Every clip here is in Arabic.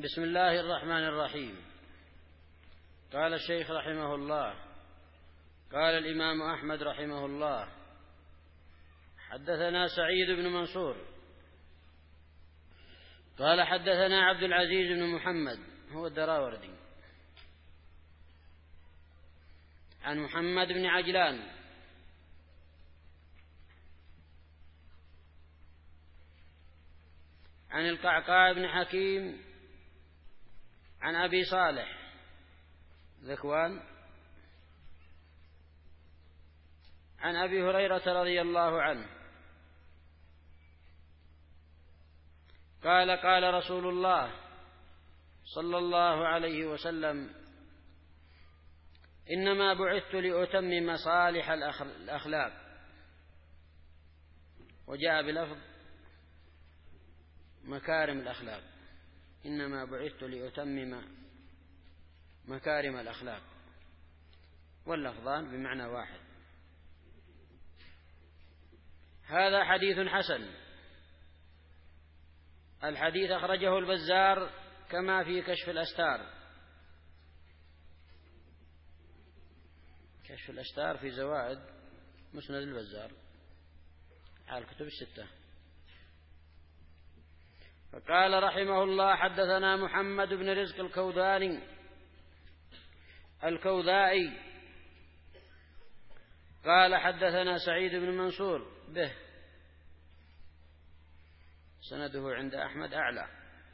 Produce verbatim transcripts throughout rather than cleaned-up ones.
بسم الله الرحمن الرحيم. قال الشيخ رحمه الله: قال الإمام أحمد رحمه الله: حدثنا سعيد بن منصور قال حدثنا عبد العزيز بن محمد هو الدراوردي عن محمد بن عجلان عن القعقاع بن حكيم عن أبي صالح ذكوان عن أبي هريرة رضي الله عنه قال: قال رسول الله صلى الله عليه وسلم: إنما بعثت لأتمم صالح الأخلاق. وجاء بلفظ مكارم الأخلاق، إنما بعثت لأتمم مكارم الأخلاق، واللفظان بمعنى واحد. هذا حديث حسن. الحديث أخرجه البزار كما في كشف الأستار. كشف الأستار في زوائد مسند البزار على الكتب الستة. فقال رحمه الله: حدثنا محمد بن رزق الكوذاني الكوذائي قال حدثنا سعيد بن منصور به، سنده عند أحمد أعلى.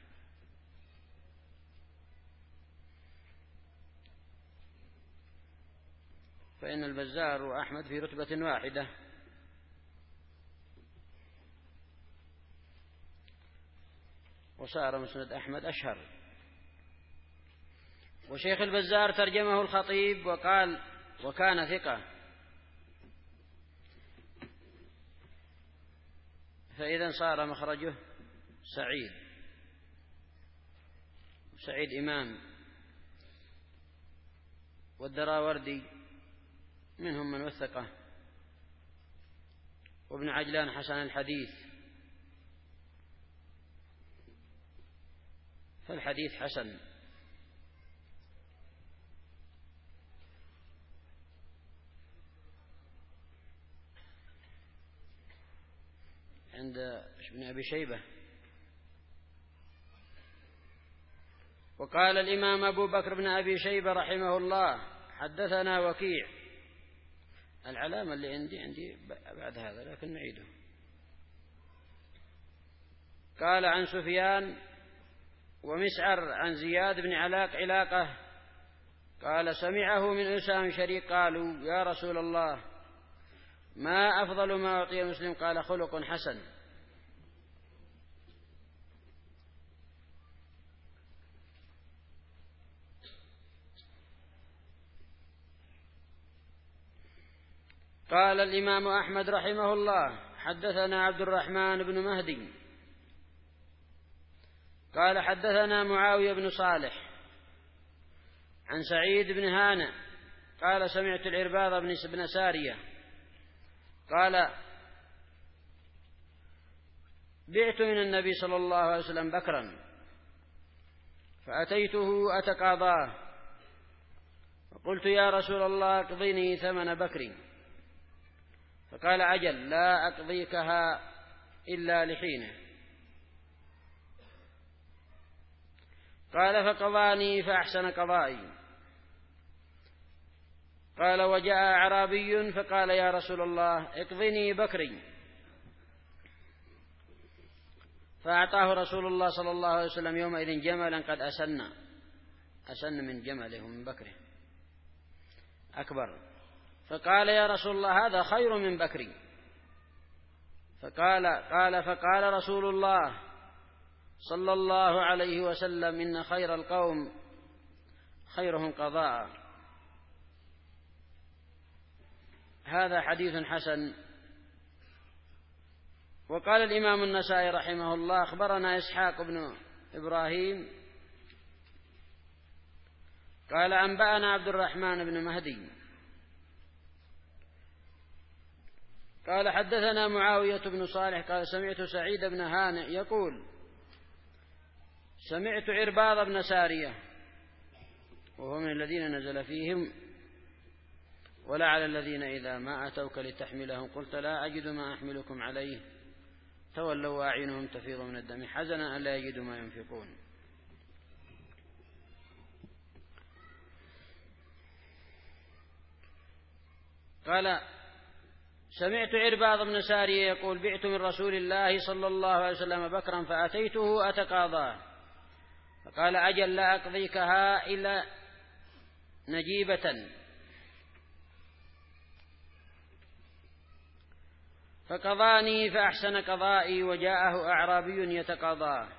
فإن البزار وأحمد في رتبة واحدة، وصار مسند أحمد أشهر. وشيخ البزار ترجمه الخطيب وقال: وكان ثقة. فإذا صار مخرجه سعيد، سعيد إمام. والدراوردي منهم من وثقه، وابن عجلان حسن الحديث، فالحديث حسن. عند ابن أبي شيبة. وقال الإمام أبو بكر بن أبي شيبة رحمه الله: حدثنا وكيع. العلامة اللي عندي عندي بعد هذا، لكن نعيده. قال عن سفيان ومسعر عن زياد بن علاق علاقة قال: سمعه من أسام شريك قالوا: يا رسول الله، ما أفضل ما أعطي المسلم؟ قال: خلق حسن. قال الإمام أحمد رحمه الله: حدثنا عبد الرحمن بن مهدي قال حدثنا معاوية بن صالح عن سعيد بن هانئ قال: سمعت العرباض بن سارية قال: بعت من النبي صلى الله عليه وسلم بكرا، فأتيته أتقاضاه، فقلت: يا رسول الله، اقضني ثمن بكري. فقال: أجل، لا أقضيكها إلا لحينه. قال: فقضاني فأحسن قضائي. قال: وجاء أعرابي فقال: يا رسول الله، اقضني بكري. فأعطاه رسول الله صلى الله عليه وسلم يومئذ جملا قد أسن أسن من جمله ومن بكره أكبر. فقال: يا رسول الله، هذا خير من بكري. فقال قال فقال رسول الله صلى الله عليه وسلم: إن خير القوم خيرهم قضاء. هذا حديث حسن. وقال الإمام النسائي رحمه الله: أخبرنا إسحاق بن إبراهيم قال: أنبأنا عبد الرحمن بن مهدي قال: حدثنا معاوية بن صالح قال: سمعت سعيد بن هانئ يقول: سمعت عرباض بن سارية وهو من الذين نزل فيهم: ولا على الذين إذا ما أتوك لتحملهم قلت لا أجد ما أحملكم عليه تولوا وأعينهم تفيض من الدم حزنا أن لا يجدوا ما ينفقون. قال: سمعت عرباض بن سارية يقول: بعت من رسول الله صلى الله عليه وسلم بكرا فأتيته أتقاضاه فقال: أجل لا أقضيكها إلا نجيبة. فقضاني فأحسن قضائي وجاءه أعرابي يتقاضاه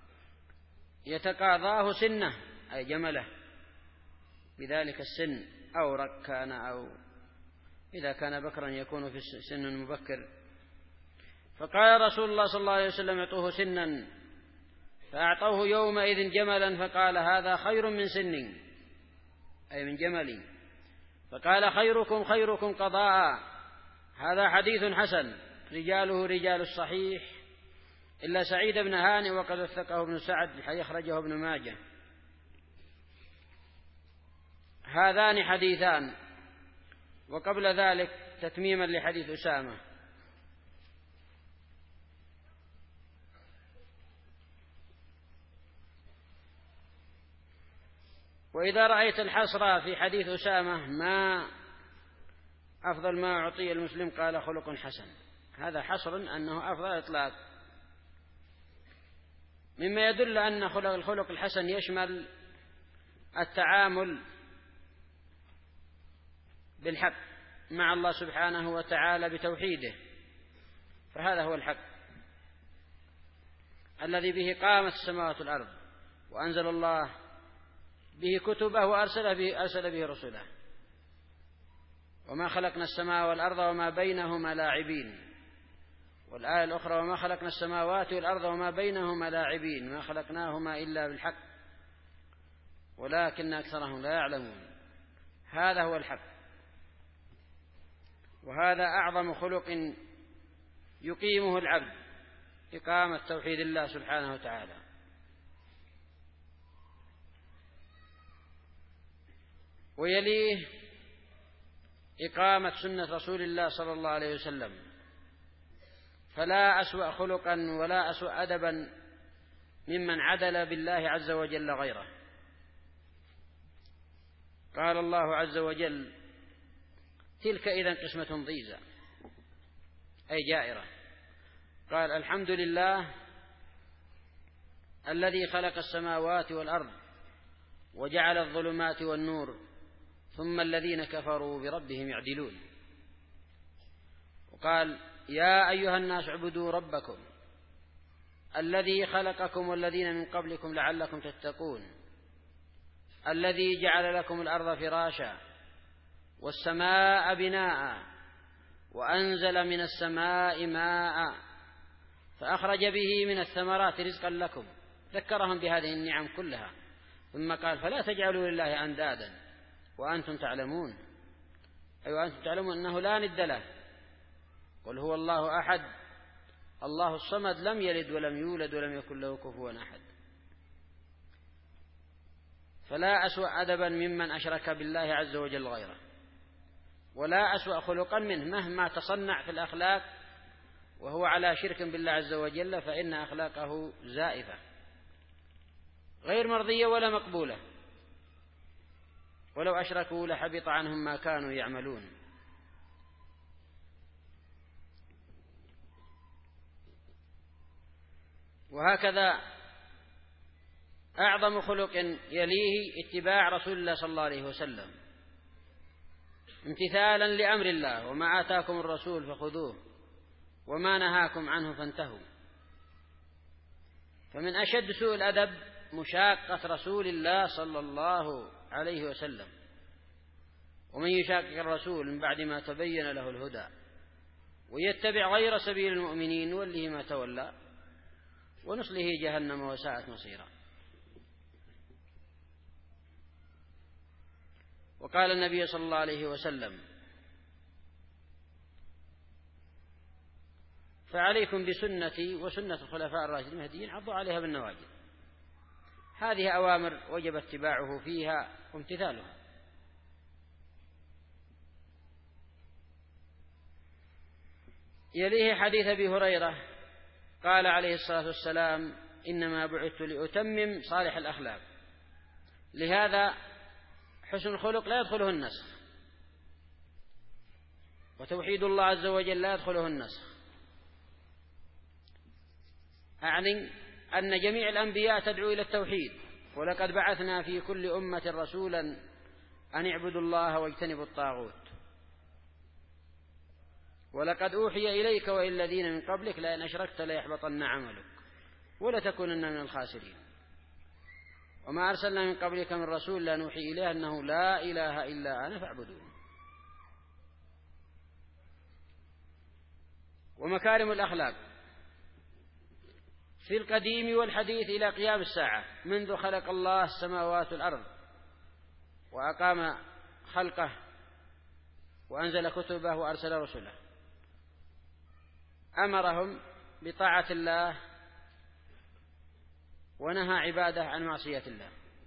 يتقاضاه سنه أي جمله بذلك السن، أو ركان، أو إذا كان بكرا يكون في سن مبكر. فقال رسول الله صلى الله عليه وسلم: اعطوه سنا. فأعطوه يومئذ جملا فقال: هذا خير من سني أي من جملي. فقال: خيركم خيركم قضاء. هذا حديث حسن رجاله رجال الصحيح إلا سعيد بن هانئ وقد وثقه ابن سعد يخرجه ابن ماجه. هذان حديثان. وقبل ذلك تتميما لحديث أسامة: وإذا رأيت الحصر في حديث أسامة ما أفضل ما أعطي المسلم قال خلق حسن، هذا حصر أنه أفضل إطلاق، مما يدل أن الخلق الحسن يشمل التعامل بالحق مع الله سبحانه وتعالى بتوحيده، فهذا هو الحق الذي به قامت السماوات والأرض، وأنزل الله به كتبه وأرسل به, أرسل به رسله، وما خلقنا السماء والأرض وما بينهما لاعبين. والآية الأخرى: وما خلقنا السماوات والأرض وما بينهما لاعبين ما خلقناهما إلا بالحق ولكن أكثرهم لا يعلمون. هذا هو الحق، وهذا أعظم خلق يقيمه العبد، إقامة توحيد الله سبحانه وتعالى. ويليه إقامة سنة رسول الله صلى الله عليه وسلم، فلا أسوأ خلقا ولا أسوأ أدبا ممن عدل بالله عز وجل غيره. قال الله عز وجل: تلك إذن قسمة ضيزى أي جائرة. قال: الحمد لله الذي خلق السماوات والأرض وجعل الظلمات والنور ثم الذين كفروا بربهم يعدلون. وقال: يا أيها الناس اعبدوا ربكم الذي خلقكم والذين من قبلكم لعلكم تتقون الذي جعل لكم الأرض فراشا والسماء بناء وأنزل من السماء ماء فأخرج به من الثمرات رزقا لكم. ذكرهم بهذه النعم كلها، ثم قال: فلا تجعلوا لله أندادا وأنتم تعلمون، أي أيوة وأنتم تعلمون أنه لا ند له. قل هو الله أحد الله الصمد لم يلد ولم يولد ولم يكن له كفوا أحد. فلا أسوأ أدبا ممن أشرك بالله عز وجل غيره، ولا أسوأ خلقا منه مهما تصنع في الأخلاق وهو على شرك بالله عز وجل، فإن أخلاقه زائفة غير مرضية ولا مقبولة، ولو أشركوا لحبط عنهم ما كانوا يعملون. وهكذا أعظم خلق يليه اتباع رسول الله صلى الله عليه وسلم امتثالا لأمر الله: وما آتاكم الرسول فخذوه وما نهاكم عنه فانتهوا. فمن أشد سوء الأدب مشاقة رسول الله صلى الله عليه وسلم، ومن يشاقق الرسول من بعد ما تبين له الهدى ويتبع غير سبيل المؤمنين نوله ما تولى ونصله جهنم وساءت مصيرا. وقال النبي صلى الله عليه وسلم: فعليكم بسنتي وسنة الخلفاء الراشدين المهديين عضوا عليها بالنواجذ. هذه أوامر وجب اتباعه فيها وامتثالها. يليه حديث أبي هريرة قال عليه الصلاة والسلام: إنما بعثت لأتمم صالح الأخلاق. لهذا حسن الخلق لا يدخله النسخ، وتوحيد الله عز وجل لا يدخله النسخ. أعني أن جميع الأنبياء تدعو إلى التوحيد، ولقد بعثنا في كل أمة رسولا أن اعبدوا الله واجتنبوا الطاغوت، ولقد أوحي إليك وإلى الذين من قبلك لئن أشركت ليحبطن عملك ولتكونن من الخاسرين. وما أرسلنا من قبلك من رسول لا نوحي إليه أنه لا إله إلا أنا فاعبدون. ومكارم الأخلاق في القديم والحديث إلى قيام الساعة، منذ خلق الله السماوات والأرض وأقام خلقه وأنزل كتبه وأرسل رسله، أمرهم بطاعة الله ونهى عباده عن معصية الله.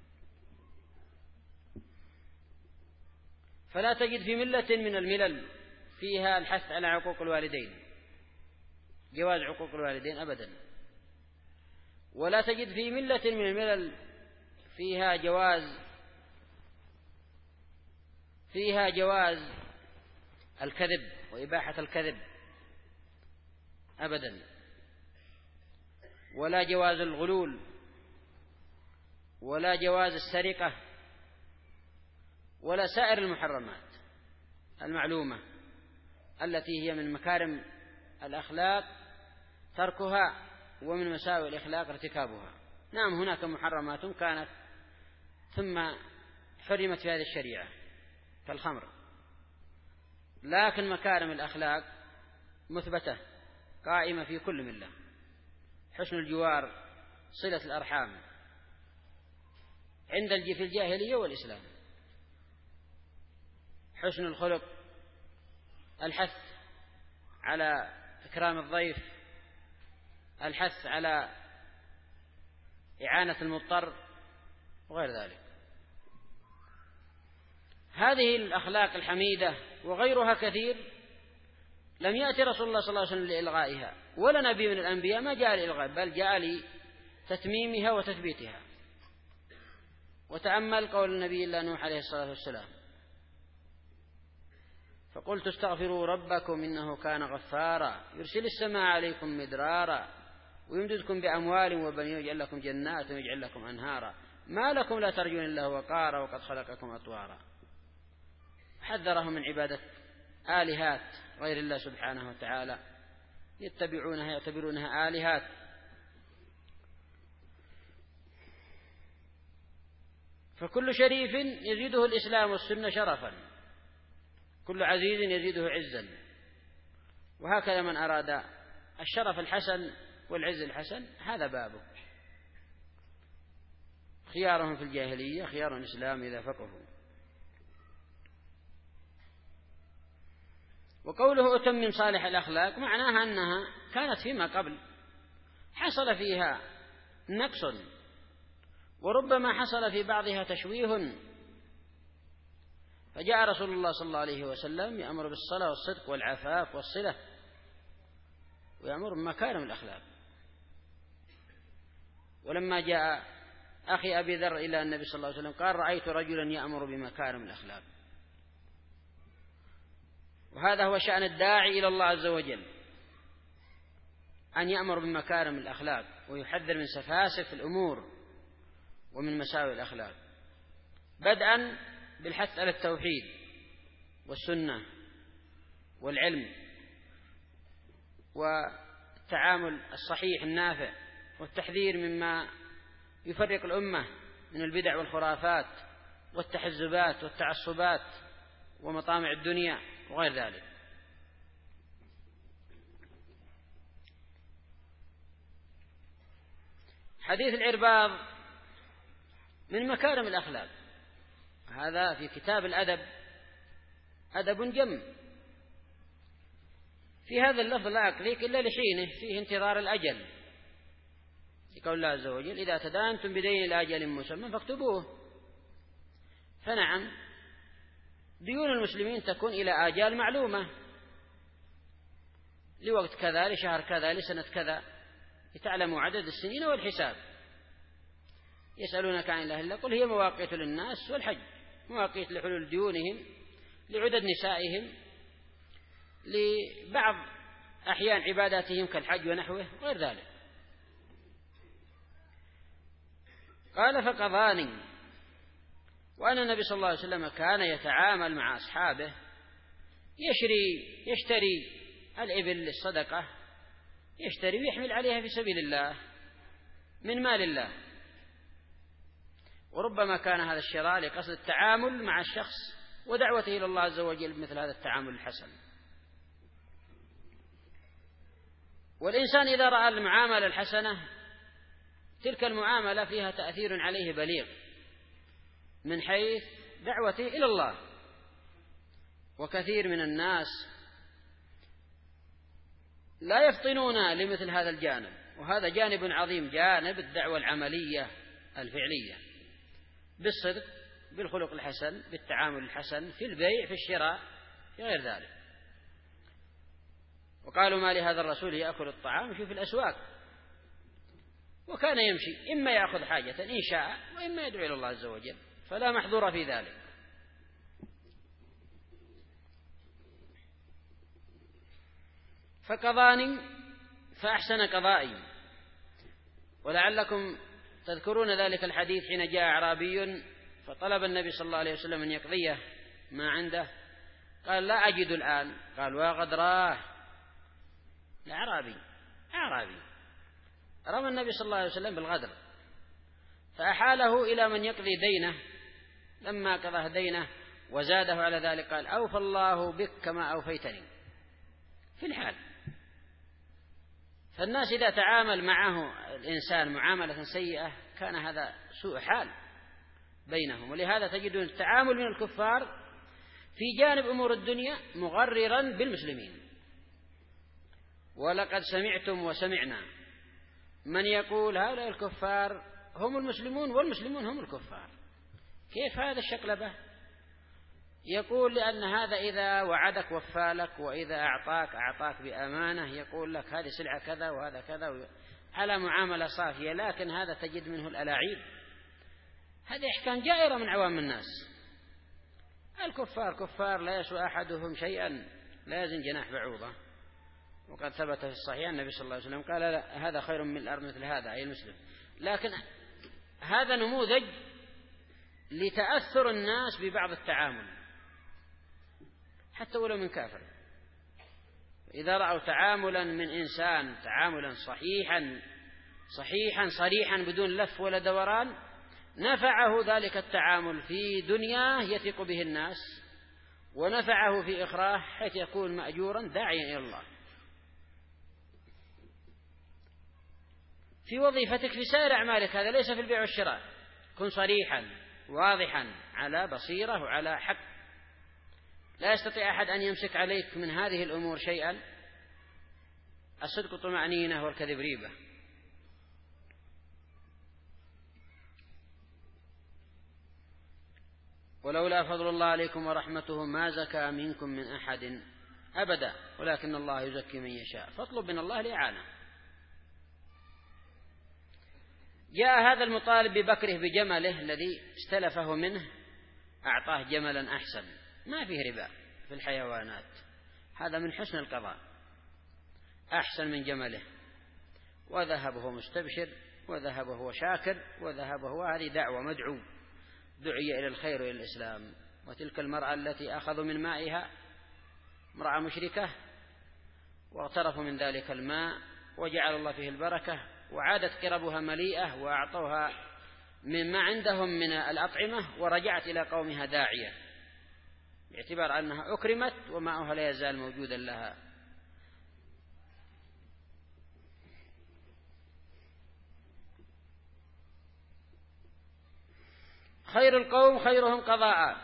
فلا تجد في ملة من الملل فيها الحث على عقوق الوالدين، جواز عقوق الوالدين أبدا، ولا تجد في ملة من الملل فيها جواز فيها جواز الكذب وإباحة الكذب أبدا، ولا جواز الغلول، ولا جواز السرقة، ولا سائر المحرمات المعلومة التي هي من مكارم الأخلاق تركها، ومن مساوئ الأخلاق ارتكابها. نعم هناك محرمات كانت ثم حرمت في هذه الشريعة كالخمر، لكن مكارم الأخلاق مثبتة قائمة في كل ملة: حسن الجوار، صلة الأرحام عند في الجاهلية والإسلام، حسن الخلق، الحث على إكرام الضيف، الحث على إعانة المضطر وغير ذلك. هذه الأخلاق الحميدة وغيرها كثير لم يأتي رسول الله صلى الله عليه وسلم لإلغائها، ولا نبي من الأنبياء ما جاء لإلغاء، بل جاء لتتميمها وتثبيتها. وتأمل قول النبي الله نوح عليه الصلاة والسلام: فقلت استغفروا ربكم إنه كان غفارا يرسل السماء عليكم مدرارا ويمددكم بأموال وبنين ويجعل لكم جنات ويجعل لكم أنهارا ما لكم لا ترجون الله وقارا وقد خلقكم أطوارا. حذرهم من عبادة آلهات غير الله سبحانه وتعالى، يتبعونها يعتبرونها آلهات. فكل شريف يزيده الإسلام والسنة شرفا، كل عزيز يزيده عزا، وهكذا من أراد الشرف الحسن والعز الحسن هذا بابه. خيارهم في الجاهلية خيار الإسلام إذا فقهوا. وقوله أتمم صالح الأخلاق معناها أنها كانت فيما قبل حصل فيها نقص، وربما حصل في بعضها تشويه، فجاء رسول الله صلى الله عليه وسلم يأمر بالصلاة والصدق والعفاف والصلة، ويأمر بمكارم الأخلاق. ولما جاء أخي أبي ذر إلى النبي صلى الله عليه وسلم قال: رأيت رجلا يأمر بمكارم الأخلاق. وهذا هو شأن الداعي إلى الله عز وجل، أن يأمر بمكارم الأخلاق ويحذر من سفاسف الأمور ومن مساوئ الأخلاق، بدءا بالحث على التوحيد والسنة والعلم والتعامل الصحيح النافع، والتحذير مما يفرق الأمة من البدع والخرافات والتحزبات والتعصبات ومطامع الدنيا وغير ذلك. حديث العرباض من مكارم الأخلاق، هذا في كتاب الأدب أدب جم. في هذا اللفظ لا أكليك إلا لحينه، فيه انتظار الأجل، يقول الله عز وجل إذا تدانتم بدين إلى أجل مسمى فاكتبوه. فنعم ديون المسلمين تكون إلى آجال معلومة، لوقت كذا، لشهر كذا، لسنة كذا، لتعلموا عدد السنين والحساب. يسألونك عن الله إلا قل هي مواقيت للناس والحج، مواقيت لحلول ديونهم، لعدد نسائهم، لبعض أحيان عباداتهم كالحج ونحوه وغير ذلك. قال فقضاني. وأن النبي صلى الله عليه وسلم كان يتعامل مع أصحابه، يشري يشتري الإبل للصدقة، يشتري ويحمل عليها في سبيل الله من مال الله، وربما كان هذا الشراء لقصد التعامل مع الشخص ودعوته إلى الله عز وجل بمثل هذا التعامل الحسن. والإنسان إذا رأى المعاملة الحسنة تلك المعاملة فيها تأثير عليه بليغ من حيث دعوته إلى الله. وكثير من الناس لا يفطنون لمثل هذا الجانب، وهذا جانب عظيم، جانب الدعوة العملية الفعلية بالصدق، بالخلق الحسن، بالتعامل الحسن في البيع، في الشراء، في غير ذلك. وقالوا ما لهذا الرسول يأكل الطعام يمشي في الأسواق، وكان يمشي إما يأخذ حاجة إن شاء وإما يدعو إلى الله عز وجل، فلا محظور في ذلك. فقضاني فأحسن قضائي. ولعلكم تذكرون ذلك الحديث حين جاء أعرابي فطلب النبي صلى الله عليه وسلم أن يقضيه ما عنده، قال لا أجد الآن، قال وغدراه. الأعرابي أعرابي رمى النبي صلى الله عليه وسلم بالغدر، فأحاله إلى من يقضي دينه. لما قضاه دينه وزاده على ذلك قال أوفى الله بك كما أوفيتني في الحال. فالناس إذا تعامل معه الإنسان معاملة سيئة كان هذا سوء حال بينهم. ولهذا تجدون التعامل من الكفار في جانب أمور الدنيا مغررا بالمسلمين. ولقد سمعتم وسمعنا من يقول هؤلاء الكفار هم المسلمون والمسلمون هم الكفار. كيف هذا الشقلبة؟ يقول لأن هذا إذا وعدك وفالك، وإذا أعطاك أعطاك بأمانة، يقول لك هذه سلعة كذا وهذا كذا على معاملة صافية، لكن هذا تجد منه الألاعيب. هذه أحكام جائرة من عوام الناس. الكفار كفار لا يسوى أحدهم شيئا لا يزن جناح بعوضة. وقد ثبت في الصحيح النبي صلى الله عليه وسلم قال لا هذا خير من الأرض مثل هذا أي المسلم. لكن هذا نموذج لتأثر الناس ببعض التعامل حتى ولو من كافر. إذا رأوا تعاملا من إنسان تعاملا صحيحا صحيحا صريحا بدون لف ولا دوران، نفعه ذلك التعامل في دنياه يثق به الناس، ونفعه في إخراه حيث يكون مأجورا داعيا إلى الله في وظيفتك في سائر أعمالك. هذا ليس في البيع والشراء، كن صريحا واضحا على بصيرة وعلى حق. لا يستطيع أحد أن يمسك عليك من هذه الأمور شيئا. الصدق طمأنينة والكذب ريبة. ولولا فضل الله عليكم ورحمته ما زكى منكم من أحد أبدا ولكن الله يزكي من يشاء فاطلب من الله الإعانة. جاء هذا المطالب ببكره بجمله الذي استلفه منه، أعطاه جملا أحسن ما فيه ربا في الحيوانات، هذا من حسن القضاء، أحسن من جمله، وذهب وهو مستبشر، وذهب وهو شاكر، وذهب وهو هذه دعوة مدعو دعي إلى الخير وإلى الإسلام. وتلك المرأة التي أخذوا من مائها امرأة مشركة واغترفوا من ذلك الماء وجعل الله فيه البركة، وعادت قربها مليئة وأعطوها مما عندهم من الأطعمة، ورجعت إلى قومها داعية باعتبار أنها أكرمت وماؤها لا يزال موجودا لها. خير القوم خيرهم قضاء.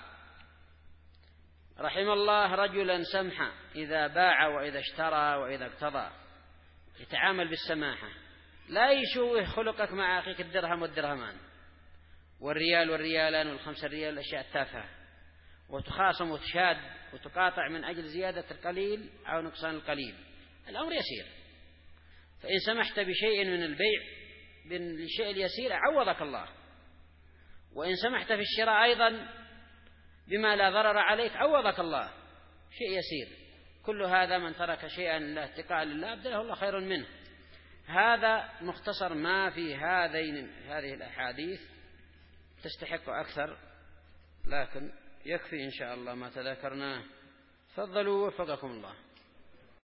رحم الله رجلا سمحا إذا باع وإذا اشترى وإذا اقتضى، يتعامل بالسماحة لا يشوه خلقك مع أخيك الدرهم والدرهمان والريال والريالان والخمسة ريال، الأشياء التافهة، وتخاصم وتشاد وتقاطع من أجل زيادة القليل أو نقصان القليل. الأمر يسير، فإن سمحت بشيء من البيع بالشيء اليسير عوضك الله، وإن سمحت في الشراء أيضا بما لا ضرر عليك عوضك الله، شيء يسير. كل هذا من ترك شيئا لا اتقاء لله أبدله الله خير منه. هذا مختصر ما في هذين هذه الأحاديث، تستحق أكثر، لكن يكفي إن شاء الله ما تذكرناه. تفضلوا وفقكم الله.